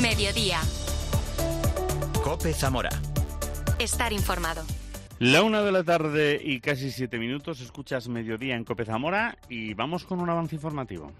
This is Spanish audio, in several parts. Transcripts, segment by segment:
Mediodía. COPE Zamora. Estar informado. La 1:00 p.m. y casi 7 minutos. Escuchas Mediodía en COPE Zamora y vamos con un avance informativo.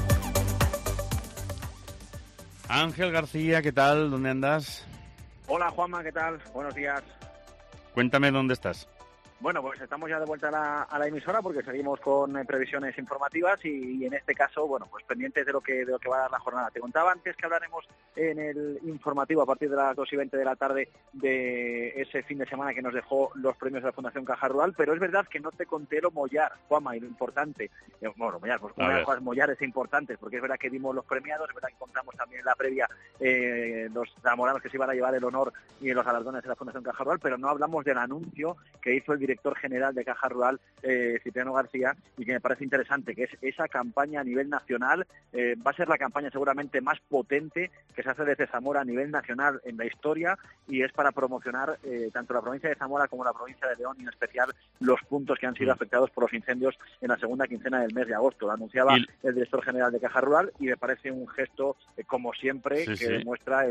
Ángel García, ¿qué tal? ¿Dónde andas? Hola Juanma, ¿qué tal? Buenos días. Cuéntame dónde estás. Bueno, pues estamos ya de vuelta a la emisora porque seguimos con previsiones informativas y en este caso, bueno, pues pendientes de lo que va a dar la jornada. Te contaba antes que hablaremos en el informativo a partir de las 2:20 de la tarde de ese fin de semana que nos dejó los premios de la Fundación Caja Rural, pero es verdad que no te conté lo mollar, Juanma, y lo importante. Bueno, mollar, pues una de las cosas mollares importantes, porque es verdad que dimos los premiados, es verdad que contamos también en la previa los zamoranos que se iban a llevar el honor y los galardones de la Fundación Caja Rural, pero no hablamos del anuncio que hizo el director general de Caja Rural, Cipriano García, y que me parece interesante, que es esa campaña a nivel nacional. Va a ser la campaña seguramente más potente que se hace desde Zamora a nivel nacional en la historia, y es para promocionar tanto la provincia de Zamora como la provincia de León, y en especial los puntos que han sido afectados por los incendios en la segunda quincena del mes de agosto. Lo anunciaba el director general de Caja Rural y me parece un gesto, como siempre, demuestra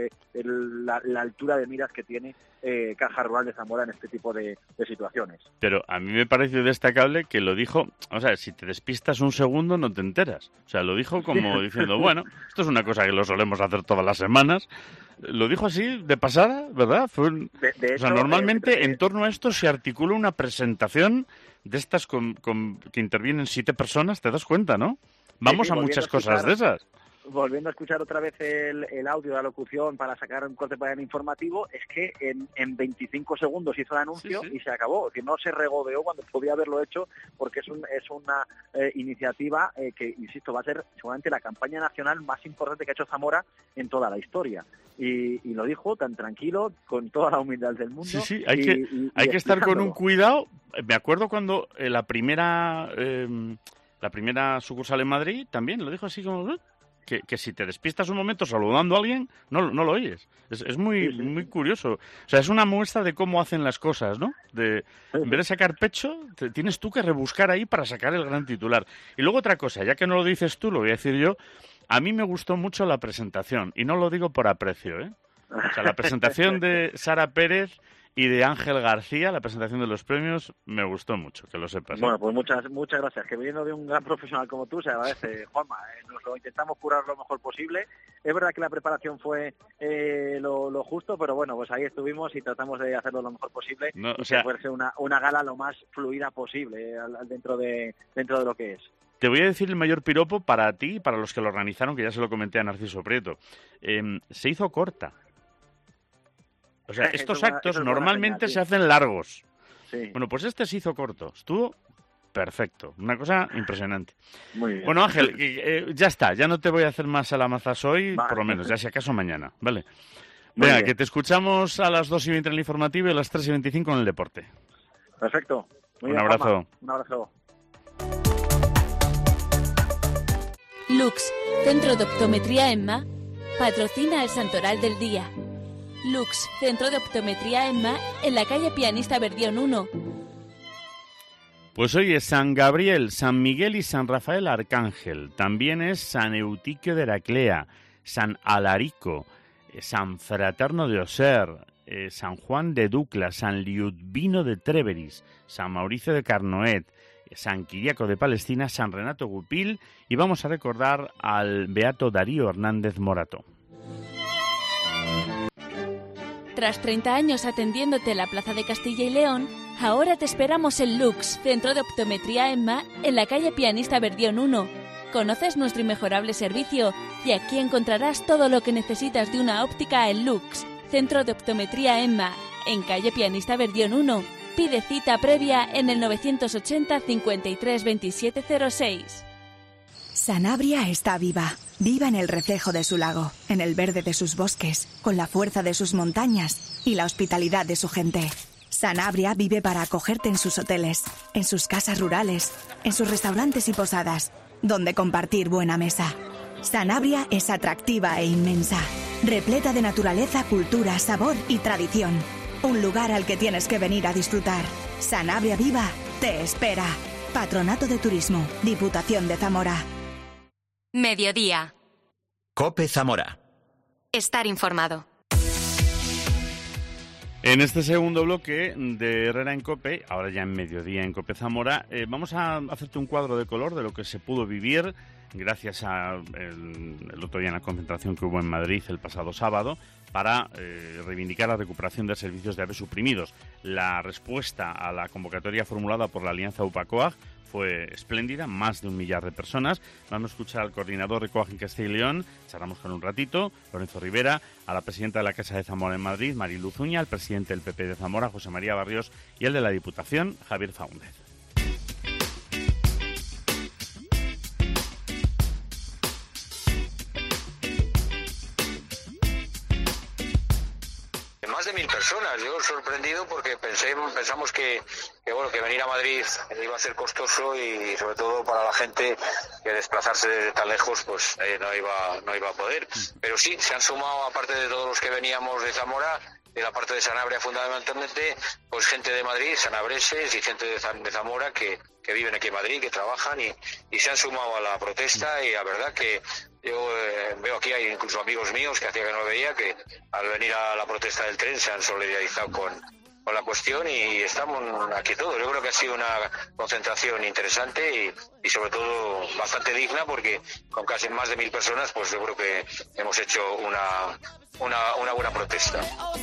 la altura de miras que tiene Caja Rural de Zamora en este tipo de situaciones. Pero a mí me pareció destacable que lo dijo, o sea, si te despistas un segundo no te enteras. O sea, lo dijo como diciendo, bueno, esto es una cosa que lo solemos hacer todas las semanas. Lo dijo así, de pasada, ¿verdad? De hecho, o sea, normalmente en torno a esto se articula una presentación de estas que intervienen 7 personas, ¿te das cuenta, no? Vamos a muchas cosas de esas. Volviendo a escuchar otra vez el audio de la locución para sacar un corte para el informativo, es que en 25 segundos hizo el anuncio y se acabó, que no se regodeó cuando podía haberlo hecho, porque es una iniciativa que, insisto, va a ser seguramente la campaña nacional más importante que ha hecho Zamora en toda la historia. Y lo dijo tan tranquilo, con toda la humildad del mundo. Sí, hay que estar con un cuidado. Me acuerdo cuando la primera sucursal en Madrid también lo dijo así como... Que si te despistas un momento saludando a alguien, no lo oyes. Es muy curioso. O sea, es una muestra de cómo hacen las cosas, ¿no? En vez de sacar pecho, tienes tú que rebuscar ahí para sacar el gran titular. Y luego otra cosa, ya que no lo dices tú, lo voy a decir yo. A mí me gustó mucho la presentación, y no lo digo por aprecio, ¿eh? O sea, la presentación de Sara Pérez y de Ángel García, la presentación de los premios, me gustó mucho, que lo sepas. Bueno, pues muchas gracias. Que viniendo de un gran profesional como tú, se agradece, Juanma. Nos lo intentamos curar lo mejor posible. Es verdad que la preparación fue lo justo, pero bueno, pues ahí estuvimos y tratamos de hacerlo lo mejor posible. Que fuese una gala lo más fluida posible dentro de lo que es. Te voy a decir el mayor piropo para ti y para los que lo organizaron, que ya se lo comenté a Narciso Prieto. Se hizo corta. O sea, estos actos normalmente se hacen largos. Sí. Bueno, pues este se hizo corto. Estuvo perfecto. Una cosa impresionante. Muy bien. Bueno, Ángel, ya está. Ya no te voy a hacer más alamazas hoy, por lo menos. Ya si acaso mañana. Vale. Venga, que te escuchamos a las 2:20 en el informativo y a las 3:25 en el deporte. Perfecto. Muy bien, abrazo. Juanma. Un abrazo. Lux, Centro de Optometría EMMA, patrocina el Santoral del Día. Lux, Centro de Optometría EMMA, en la calle Pianista Verdión 1. Pues hoy es San Gabriel, San Miguel y San Rafael Arcángel. También es San Eutiquio de Heraclea, San Alarico, San Fraterno de Oser, San Juan de Ducla, San Liudvino de Tréveris, San Mauricio de Carnoet, San Quiriaco de Palestina, San Renato Gupil, y vamos a recordar al beato Darío Hernández Morato. Tras 30 años atendiéndote en la Plaza de Castilla y León, ahora te esperamos en Lux, Centro de Optometría EMMA, en la calle Pianista Verdión 1. Conoces nuestro inmejorable servicio y aquí encontrarás todo lo que necesitas de una óptica en Lux, Centro de Optometría EMMA, en calle Pianista Verdión 1. Pide cita previa en el 980 53 27 06. Sanabria está viva. Viva en el reflejo de su lago, en el verde de sus bosques, con la fuerza de sus montañas y la hospitalidad de su gente. Sanabria vive para acogerte en sus hoteles, en sus casas rurales, en sus restaurantes y posadas, donde compartir buena mesa. Sanabria es atractiva e inmensa, repleta de naturaleza, cultura, sabor y tradición. Un lugar al que tienes que venir a disfrutar. Sanabria Viva te espera. Patronato de Turismo, Diputación de Zamora. Mediodía. COPE Zamora. estar informado. En este segundo bloque de Herrera en COPE, ahora ya en mediodía en COPE Zamora, vamos a hacerte un cuadro de color de lo que se pudo vivir gracias a el otro día en la concentración que hubo en Madrid el pasado sábado para reivindicar la recuperación de servicios de aves suprimidos. La respuesta a la convocatoria formulada por la Alianza UPA-COAG fue espléndida, más de 1 millar de personas. Vamos a escuchar al coordinador de COAG en Castilla y León, charlamos con un ratito, Lorenzo Rivera, a la presidenta de la Casa de Zamora en Madrid, Marilu Zuña, al presidente del PP de Zamora, José María Barrios, y el de la Diputación, Javier Faúndez. Más de 1.000 personas. Yo sorprendido porque pensamos que venir a Madrid iba a ser costoso y sobre todo para la gente que desplazarse desde tan lejos pues no iba a poder. Pero sí, se han sumado, aparte de todos los que veníamos de Zamora, de la parte de Sanabria fundamentalmente, pues gente de Madrid, sanabreses y gente de Zamora que viven aquí en Madrid, que trabajan y se han sumado a la protesta. Y la verdad que yo veo aquí, hay incluso amigos míos que hacía que no lo veía, que al venir a la protesta del tren se han solidarizado con la cuestión y estamos aquí todos. Yo creo que ha sido una concentración interesante y sobre todo bastante digna, porque con casi más de 1.000 personas pues yo creo que hemos hecho una buena protesta.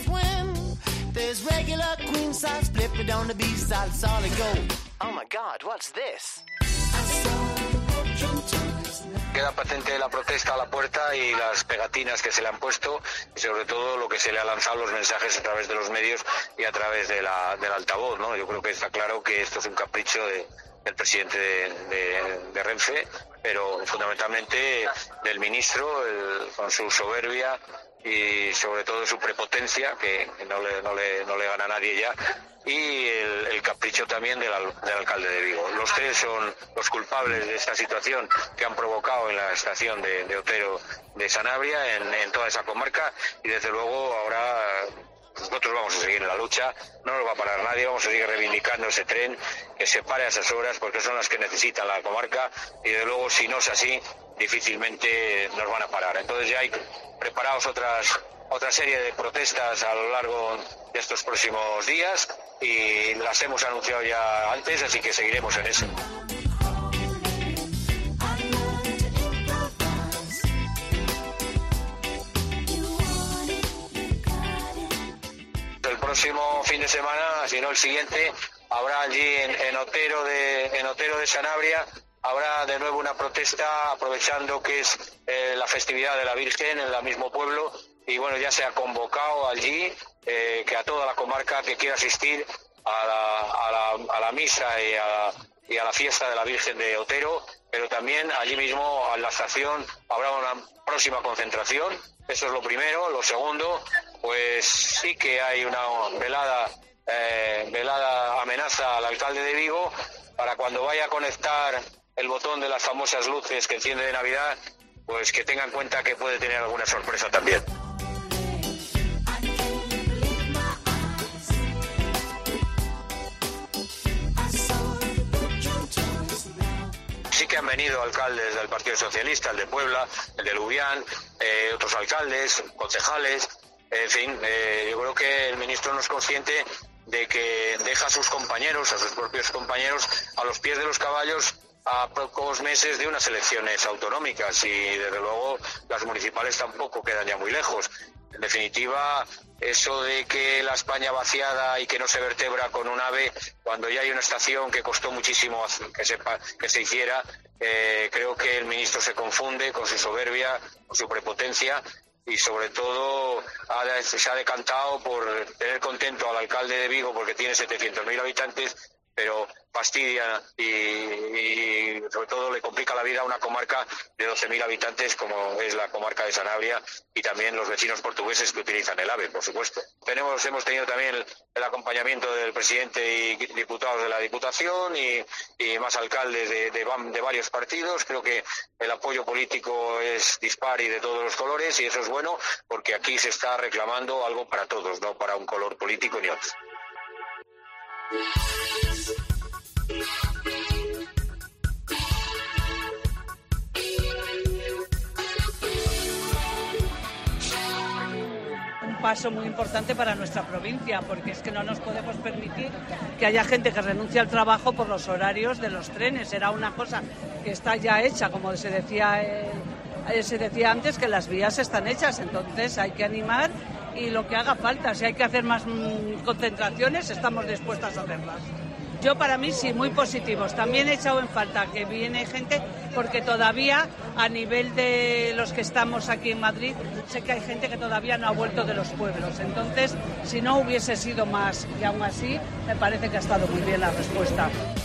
Oh my God, what's this? Queda patente la protesta a la puerta y las pegatinas que se le han puesto y sobre todo lo que se le ha lanzado, los mensajes a través de los medios y a través del altavoz, ¿no? Yo creo que está claro que esto es un capricho del presidente de Renfe, pero fundamentalmente del ministro, con su soberbia y sobre todo su prepotencia, que no le gana a nadie ya, y el capricho también del alcalde de Vigo. Los tres son los culpables de esta situación que han provocado en la estación de Otero de Sanabria, en toda esa comarca, y desde luego ahora nosotros vamos a seguir en la lucha, no nos va a parar nadie, vamos a seguir reivindicando ese tren, que se pare a esas horas porque son las que necesitan la comarca, y desde luego si no es así difícilmente nos van a parar. Entonces ya hay preparados otra serie de protestas a lo largo de estos próximos días y las hemos anunciado ya antes, así que seguiremos en eso. El próximo fin de semana, si no el siguiente, habrá allí en Otero de Sanabria, habrá de nuevo una protesta aprovechando que es la festividad de la Virgen en el mismo pueblo. Y bueno, ya se ha convocado allí que a toda la comarca que quiera asistir a la misa y a la fiesta de la Virgen de Otero, pero también allí mismo en la estación habrá una próxima concentración. Eso es lo primero. Lo segundo, pues sí que hay una velada amenaza al alcalde de Vigo para cuando vaya a conectar el botón de las famosas luces que enciende de Navidad, pues que tenga en cuenta que puede tener alguna sorpresa también. Sí que han venido alcaldes del Partido Socialista, el de Puebla, el de Lubián, otros alcaldes, concejales, en fin, yo creo que el ministro no es consciente de que deja a sus compañeros, a sus propios compañeros, a los pies de los caballos a pocos meses de unas elecciones autonómicas y desde luego las municipales tampoco quedan ya muy lejos. En definitiva, eso de que la España vaciada y que no se vertebra con un AVE, cuando ya hay una estación que costó muchísimo que se hiciera, creo que el ministro se confunde con su soberbia, con su prepotencia y sobre todo se ha decantado por tener contento al alcalde de Vigo porque tiene 700.000 habitantes, pero fastidia y sobre todo le complica la vida a una comarca de 12.000 habitantes como es la comarca de Sanabria y también los vecinos portugueses que utilizan el AVE, por supuesto. Hemos tenido también el acompañamiento del presidente y diputados de la Diputación y más alcaldes de varios partidos. Creo que el apoyo político es dispar y de todos los colores y eso es bueno porque aquí se está reclamando algo para todos, no para un color político ni otro. paso muy importante para nuestra provincia, porque es que no nos podemos permitir que haya gente que renuncie al trabajo por los horarios de los trenes. Era una cosa que está ya hecha, como se decía antes, que las vías están hechas, entonces hay que animar y lo que haga falta. Si hay que hacer más concentraciones, estamos dispuestas a hacerlas. Yo, para mí, sí, muy positivos. También he echado en falta que viene gente, porque todavía, a nivel de los que estamos aquí en Madrid, sé que hay gente que todavía no ha vuelto de los pueblos. Entonces, si no hubiese sido más, y aún así, me parece que ha estado muy bien la respuesta.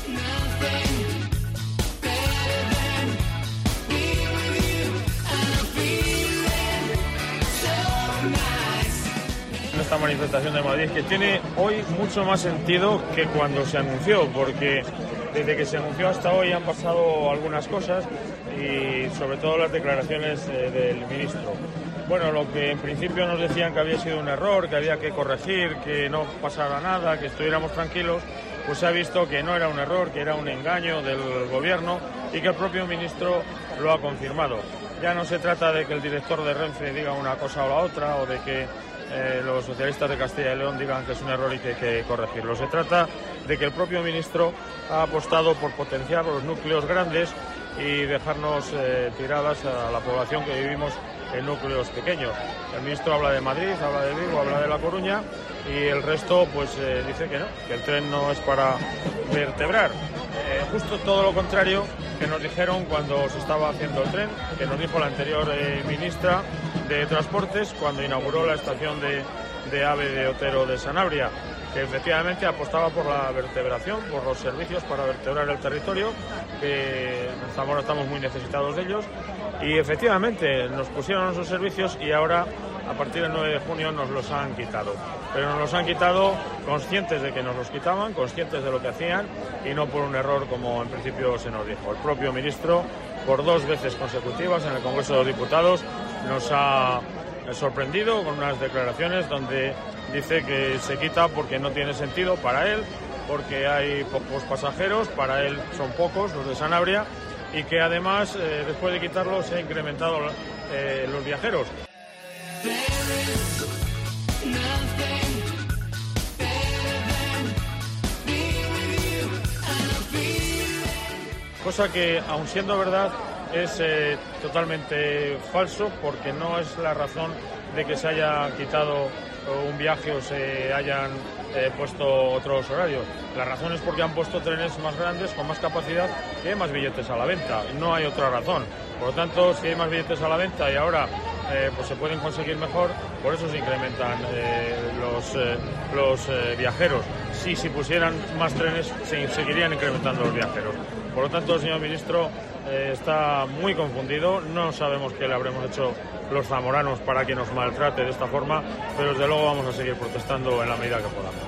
Esta manifestación de Madrid, que tiene hoy mucho más sentido que cuando se anunció, porque desde que se anunció hasta hoy han pasado algunas cosas y sobre todo las declaraciones del ministro. Bueno, lo que en principio nos decían que había sido un error, que había que corregir, que no pasara nada, que estuviéramos tranquilos, pues se ha visto que no era un error, que era un engaño del gobierno y que el propio ministro lo ha confirmado. Ya no se trata de que el director de Renfe diga una cosa o la otra, o de que los socialistas de Castilla y León digan que es un error y que hay que corregirlo. Se trata de que el propio ministro ha apostado por potenciar los núcleos grandes y dejarnos tiradas a la población que vivimos en núcleos pequeños. El ministro habla de Madrid, habla de Vigo, habla de La Coruña y el resto pues dice que no, que el tren no es para vertebrar. Justo todo lo contrario que nos dijeron cuando se estaba haciendo el tren, que nos dijo la anterior ministra de Transportes cuando inauguró la estación de AVE de Otero de Sanabria, que efectivamente apostaba por la vertebración, por los servicios para vertebrar el territorio, que en Zamora estamos muy necesitados de ellos, y efectivamente nos pusieron esos servicios y ahora a partir del 9 de junio nos los han quitado. Pero nos los han quitado conscientes de que nos los quitaban, conscientes de lo que hacían y no por un error como en principio se nos dijo. El propio ministro, por 2 veces consecutivas en el Congreso de los Diputados, nos ha sorprendido con unas declaraciones donde dice que se quita porque no tiene sentido para él, porque hay pocos pasajeros, para él son pocos los de Sanabria, y que además después de quitarlo se han incrementado los viajeros. Cosa que, aun siendo verdad, es totalmente falso, porque no es la razón de que se haya quitado un viaje o se hayan puesto otros horarios. La razón es porque han puesto trenes más grandes, con más capacidad, y hay más billetes a la venta. No hay otra razón. Por lo tanto, si hay más billetes a la venta y ahora pues se pueden conseguir mejor, por eso se incrementan los viajeros. Si pusieran más trenes, se seguirían incrementando los viajeros. Por lo tanto, el señor ministro está muy confundido. No sabemos qué le habremos hecho los zamoranos para que nos maltrate de esta forma, pero desde luego vamos a seguir protestando en la medida que podamos.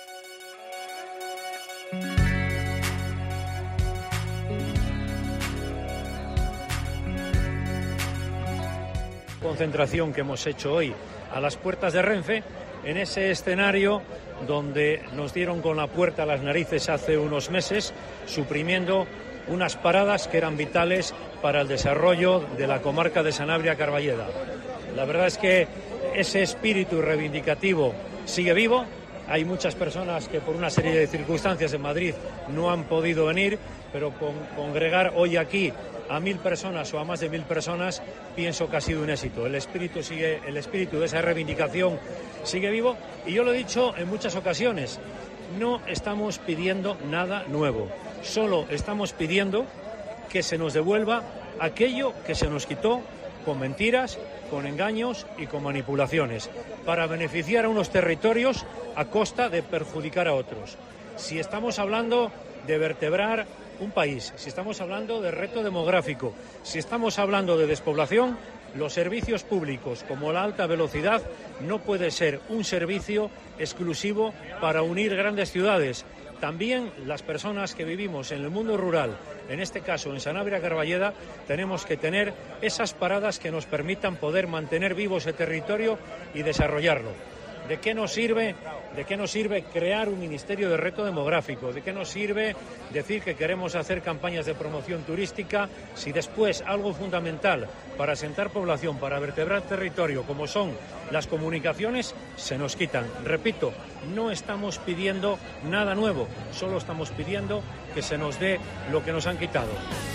Concentración que hemos hecho hoy a las puertas de Renfe, en ese escenario donde nos dieron con la puerta a las narices hace unos meses, suprimiendo unas paradas que eran vitales para el desarrollo de la comarca de Sanabria-Carballeda. La verdad es que ese espíritu reivindicativo sigue vivo. Hay muchas personas que por una serie de circunstancias en Madrid no han podido venir, pero congregar hoy aquí a 1.000 personas o a más de 1.000 personas pienso que ha sido un éxito. El espíritu de esa reivindicación sigue vivo, y yo lo he dicho en muchas ocasiones, no estamos pidiendo nada nuevo, solo estamos pidiendo que se nos devuelva aquello que se nos quitó con mentiras, con engaños y con manipulaciones, para beneficiar a unos territorios a costa de perjudicar a otros. Si estamos hablando de vertebrar un país, si estamos hablando de reto demográfico, si estamos hablando de despoblación, los servicios públicos como la alta velocidad no puede ser un servicio exclusivo para unir grandes ciudades. También las personas que vivimos en el mundo rural, en este caso en Sanabria-Carballeda, tenemos que tener esas paradas que nos permitan poder mantener vivo ese territorio y desarrollarlo. ¿De qué nos sirve crear un ministerio de reto demográfico? ¿De qué nos sirve decir que queremos hacer campañas de promoción turística si después algo fundamental para asentar población, para vertebrar territorio, como son las comunicaciones, se nos quitan? Repito, no estamos pidiendo nada nuevo, solo estamos pidiendo que se nos dé lo que nos han quitado.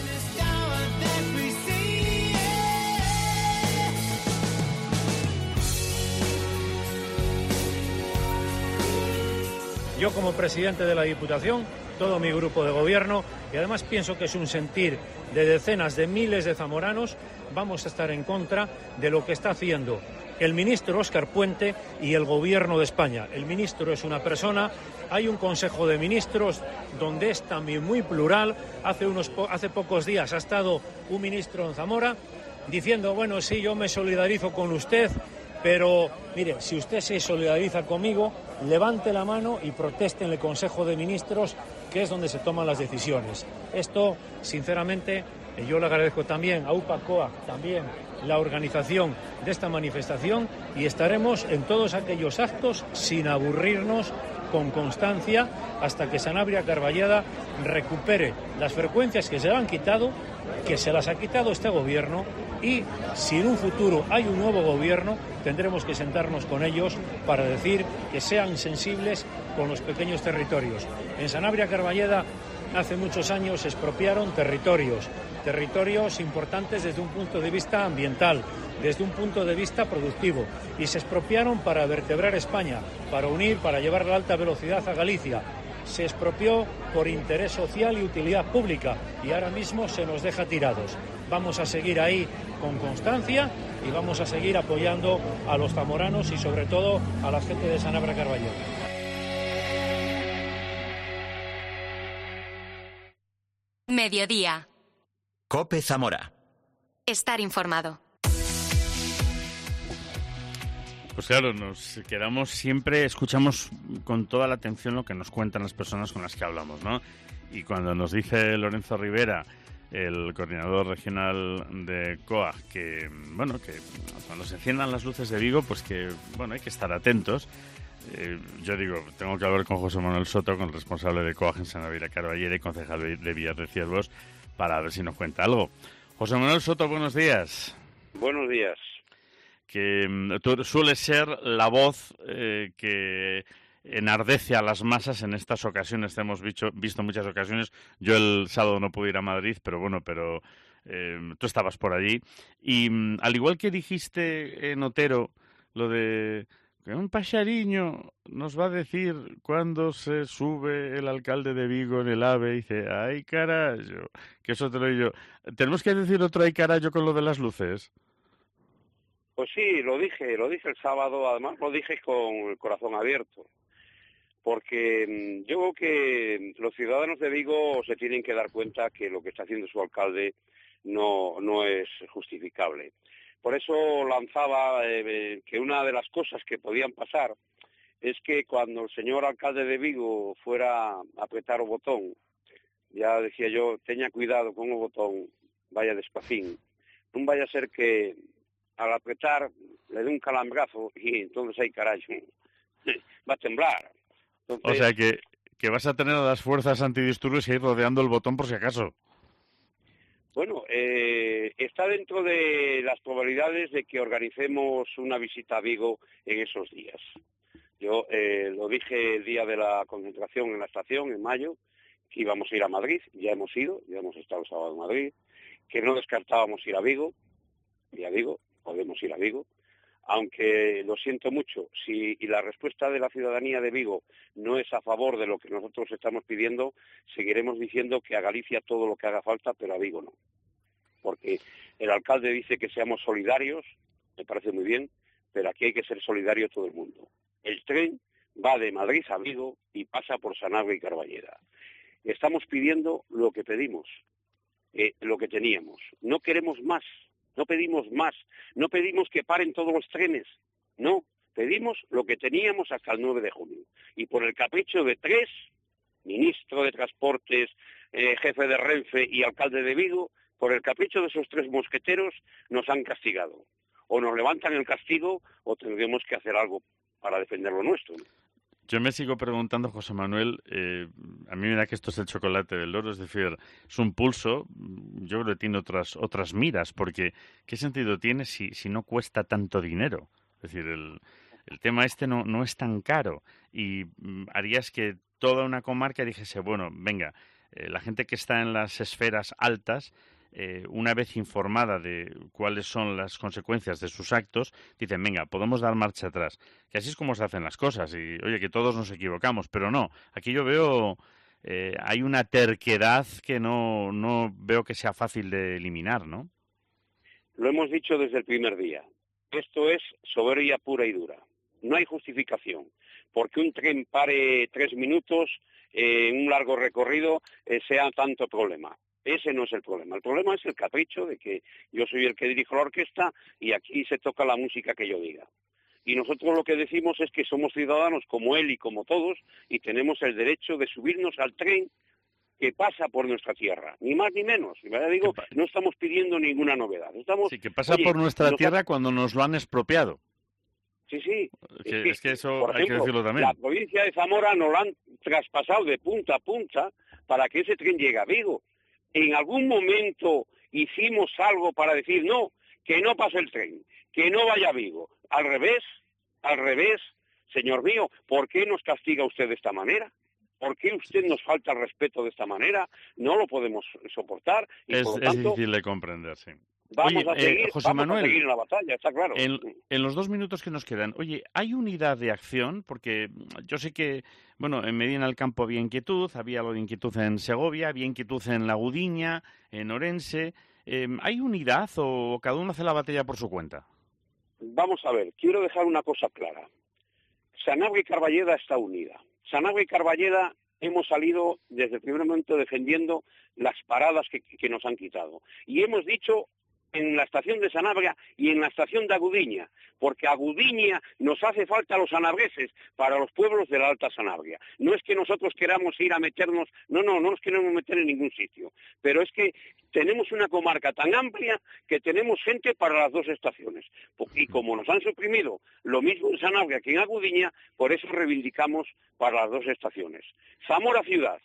Yo, como presidente de la Diputación, todo mi grupo de gobierno, y además pienso que es un sentir de decenas de miles de zamoranos, vamos a estar en contra de lo que está haciendo el ministro Óscar Puente y el Gobierno de España. El ministro es una persona, hay un Consejo de Ministros donde es también muy plural. Hace pocos días ha estado un ministro en Zamora diciendo, bueno, sí, yo me solidarizo con usted, pero, mire, si usted se solidariza conmigo, levante la mano y proteste en el Consejo de Ministros, que es donde se toman las decisiones. Esto, sinceramente, yo le agradezco también a UPA-COAG, también la organización de esta manifestación, y estaremos en todos aquellos actos sin aburrirnos, con constancia, hasta que Sanabria Carballeda recupere las frecuencias que se le han quitado, que se las ha quitado este gobierno, y si en un futuro hay un nuevo gobierno, tendremos que sentarnos con ellos para decir que sean sensibles con los pequeños territorios. En Sanabria Carballeda hace muchos años se expropiaron territorios importantes desde un punto de vista ambiental, desde un punto de vista productivo, y se expropiaron para vertebrar España, para unir, para llevar la alta velocidad a Galicia. Se expropió por interés social y utilidad pública, y ahora mismo se nos deja tirados. Vamos a seguir ahí con constancia y vamos a seguir apoyando a los zamoranos y sobre todo a la gente de Sanabria Carballeda. Mediodía. COPE Zamora. Estar informado. Pues claro, nos quedamos siempre, escuchamos con toda la atención lo que nos cuentan las personas con las que hablamos, ¿no? Y cuando nos dice Lorenzo Rivera, el coordinador regional de COAG, que, bueno, que cuando se enciendan las luces de Vigo, pues que, bueno, hay que estar atentos. Yo digo, tengo que hablar con José Manuel Soto, con el responsable de COAG en Sanabria Carballeda y concejal de Villar de Ciervos, para ver si nos cuenta algo. José Manuel Soto, buenos días. Buenos días. Que tú sueles ser la voz que enardece a las masas en estas ocasiones. Te hemos visto muchas ocasiones. Yo el sábado no pude ir a Madrid, pero bueno, tú estabas por allí. Y al igual que dijiste en Otero, lo de que un paxariño nos va a decir cuándo se sube el alcalde de Vigo en el AVE y dice, ¡ay, carajo! Que eso te lo digo yo. ¿Tenemos que decir otro ¡ay, carajo! Con lo de las luces? Pues sí, lo dije el sábado, además lo dije con el corazón abierto, porque yo creo que los ciudadanos de Vigo se tienen que dar cuenta que lo que está haciendo su alcalde no es justificable. Por eso lanzaba que una de las cosas que podían pasar es que cuando el señor alcalde de Vigo fuera a apretar o botón, ya decía yo, teña cuidado con o botón, vaya despacín, non vaya a ser que al apretar le dé un calambrazo y entonces hay carajo, va a temblar. Entonces, o sea que vas a tener a las fuerzas antidisturbios y ir rodeando el botón por si acaso. Bueno, está dentro de las probabilidades de que organicemos una visita a Vigo en esos días. Yo lo dije el día de la concentración en la estación, en mayo, que íbamos a ir a Madrid, ya hemos estado el sábado en Madrid, que no descartábamos ir a Vigo, y a Vigo, podemos ir a Vigo, aunque lo siento mucho, si la respuesta de la ciudadanía de Vigo no es a favor de lo que nosotros estamos pidiendo, seguiremos diciendo que a Galicia todo lo que haga falta, pero a Vigo no. Porque el alcalde dice que seamos solidarios, me parece muy bien, pero aquí hay que ser solidario todo el mundo. El tren va de Madrid a Vigo y pasa por Sanabria y Carballeda. Estamos pidiendo lo que pedimos, lo que teníamos. No queremos más. No pedimos más, no pedimos que paren todos los trenes, no, pedimos lo que teníamos hasta el 9 de junio. Y por el capricho de 3, ministro de Transportes, jefe de Renfe y alcalde de Vigo, por el capricho de esos 3 mosqueteros nos han castigado. O nos levantan el castigo o tendremos que hacer algo para defender lo nuestro, ¿no? Yo me sigo preguntando, José Manuel, a mí me da que esto es el chocolate del loro, es decir, es un pulso, yo creo que tiene otras miras, porque ¿qué sentido tiene si no cuesta tanto dinero? Es decir, el tema este no es tan caro y harías que toda una comarca dijese, bueno, venga, la gente que está en las esferas altas, una vez informada de cuáles son las consecuencias de sus actos, dicen, venga, podemos dar marcha atrás. Que así es como se hacen las cosas. Y, oye, que todos nos equivocamos, pero no. Aquí yo veo, hay una terquedad que no veo que sea fácil de eliminar, ¿no? Lo hemos dicho desde el primer día. Esto es soberbia pura y dura. No hay justificación. Porque un tren pare 3 minutos en un largo recorrido sea tanto problema. Ese no es el problema. El problema es el capricho de que yo soy el que dirijo la orquesta y aquí se toca la música que yo diga. Y nosotros lo que decimos es que somos ciudadanos como él y como todos y tenemos el derecho de subirnos al tren que pasa por nuestra tierra, ni más ni menos. Ya digo, no estamos pidiendo ninguna novedad. Sí, que pasa por nuestra tierra cuando nos lo han expropiado. Sí. Es que eso por ejemplo, hay que decirlo también. La provincia de Zamora nos lo han traspasado de punta a punta para que ese tren llegue a Vigo. En algún momento hicimos algo para decir, no, que no pase el tren, que no vaya a Vigo. Al revés, señor mío, ¿por qué nos castiga usted de esta manera? ¿Por qué usted nos falta el respeto de esta manera? No lo podemos soportar. Y es por lo tanto, difícil de comprender, sí. Vamos a seguir en la batalla, está claro. En los 2 minutos que nos quedan, oye, ¿hay unidad de acción? Porque yo sé que, bueno, en Medina del Campo había inquietud, había algo de inquietud en Segovia, había inquietud en La Gudiña, en Orense. ¿Hay unidad o cada uno hace la batalla por su cuenta? Vamos a ver, quiero dejar una cosa clara. Sanabria y Carballeda está unida. Sanabria y Carballeda hemos salido desde el primer momento defendiendo las paradas que nos han quitado. Y hemos dicho en la estación de Sanabria y en la estación de Agudiña, porque Agudiña nos hace falta a los sanabreses para los pueblos de la Alta Sanabria. No es que nosotros queramos ir a meternos, no nos queremos meter en ningún sitio, pero es que tenemos una comarca tan amplia que tenemos gente para las 2 estaciones. Y como nos han suprimido lo mismo en Sanabria que en Agudiña, por eso reivindicamos para las 2 estaciones. Zamora Ciudad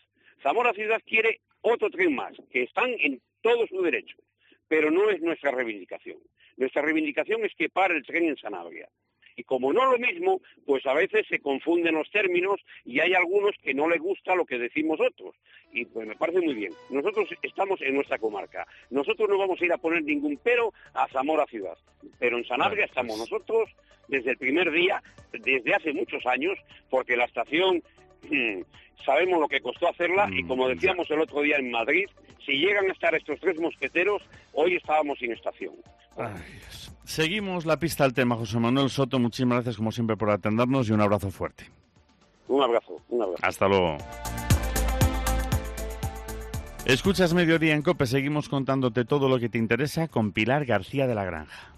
quiere otro tren más, que están en todo su derecho. Pero no es nuestra reivindicación. Nuestra reivindicación es que pare el tren en Sanabria. Y como no lo mismo, pues a veces se confunden los términos y hay algunos que no les gusta lo que decimos otros. Y pues me parece muy bien. Nosotros estamos en nuestra comarca. Nosotros no vamos a ir a poner ningún pero a Zamora Ciudad. Pero en Sanabria estamos nosotros desde el primer día, desde hace muchos años, porque la estación... sabemos lo que costó hacerla y como decíamos el otro día en Madrid, si llegan a estar estos 3 mosqueteros, hoy estábamos sin estación. Seguimos la pista al tema, José Manuel Soto, muchísimas gracias como siempre por atendernos y un abrazo fuerte. Un abrazo. Hasta luego. Escuchas Mediodía en COPE, seguimos contándote todo lo que te interesa con Pilar García de la Granja.